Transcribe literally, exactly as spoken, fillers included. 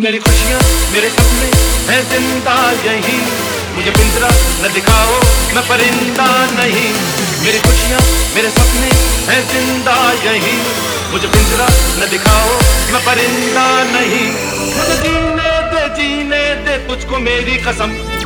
मेरी खुशियाँ मेरे सपने हैं जिंदा यही, मुझे पिंजरा न दिखाओ मैं परिंदा नहीं। मेरी खुशियाँ मेरे सपने हैं जिंदा यही, मुझे पिंजरा न दिखाओ मैं परिंदा नहीं। मुझे जीने दे जीने दे तुझको मेरी कसम,